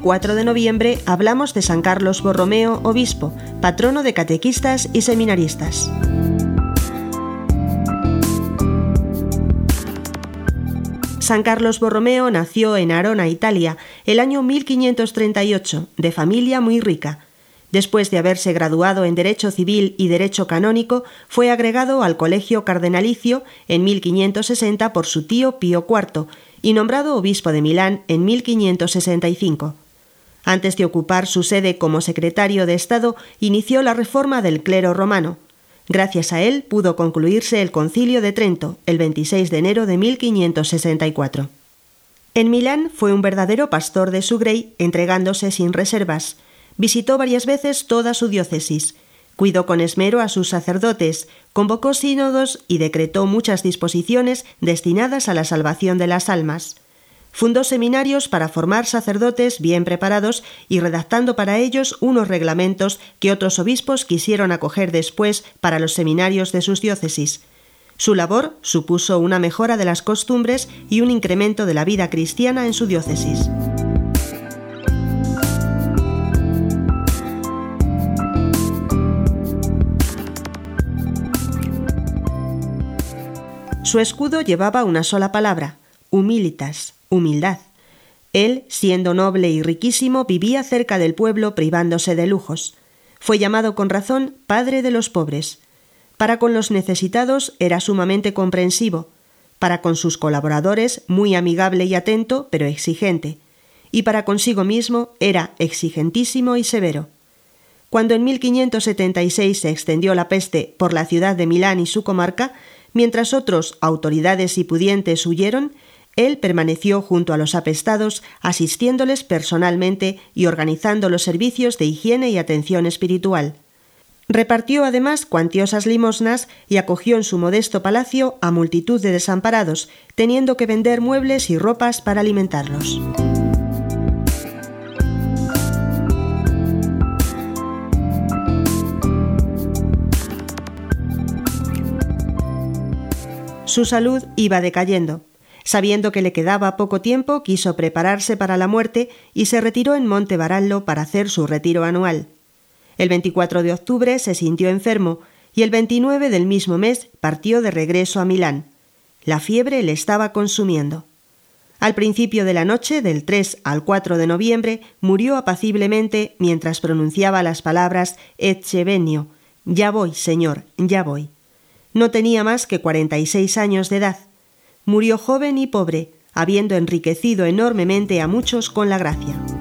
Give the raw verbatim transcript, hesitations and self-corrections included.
cuatro de noviembre, hablamos de San Carlos Borromeo, obispo, patrono de catequistas y seminaristas. San Carlos Borromeo nació en Arona, Italia, el año mil quinientos treinta y ocho, de familia muy rica. Después de haberse graduado en Derecho Civil y Derecho Canónico, fue agregado al Colegio Cardenalicio en mil quinientos sesenta por su tío Pío cuarto y nombrado obispo de Milán en mil quinientos sesenta y cinco. Antes de ocupar su sede como secretario de Estado, inició la reforma del clero romano. Gracias a él pudo concluirse el Concilio de Trento, el veintiséis de enero de mil quinientos sesenta y cuatro. En Milán fue un verdadero pastor de su grey, entregándose sin reservas. Visitó varias veces toda su diócesis, cuidó con esmero a sus sacerdotes, convocó sínodos y decretó muchas disposiciones destinadas a la salvación de las almas. Fundó seminarios para formar sacerdotes bien preparados y redactando para ellos unos reglamentos que otros obispos quisieron acoger después para los seminarios de sus diócesis. Su labor supuso una mejora de las costumbres y un incremento de la vida cristiana en su diócesis. Su escudo llevaba una sola palabra: humilitas, humildad. Él, siendo noble y riquísimo, vivía cerca del pueblo privándose de lujos. Fue llamado con razón padre de los pobres. Para con los necesitados era sumamente comprensivo, para con sus colaboradores muy amigable y atento, pero exigente, y para consigo mismo era exigentísimo y severo. Cuando en mil quinientos setenta y seis se extendió la peste por la ciudad de Milán y su comarca, mientras otros, autoridades y pudientes, huyeron, él permaneció junto a los apestados, asistiéndoles personalmente y organizando los servicios de higiene y atención espiritual. Repartió además cuantiosas limosnas y acogió en su modesto palacio a multitud de desamparados, teniendo que vender muebles y ropas para alimentarlos. Su salud iba decayendo. Sabiendo que le quedaba poco tiempo, quiso prepararse para la muerte y se retiró en Monte Varallo para hacer su retiro anual. El veinticuatro de octubre se sintió enfermo y el veintinueve del mismo mes partió de regreso a Milán. La fiebre le estaba consumiendo. Al principio de la noche, del tres al cuatro de noviembre, murió apaciblemente mientras pronunciaba las palabras «Ecce venio», «Ya voy, Señor, ya voy». No tenía más que cuarenta y seis años de edad. Murió joven y pobre, habiendo enriquecido enormemente a muchos con la gracia.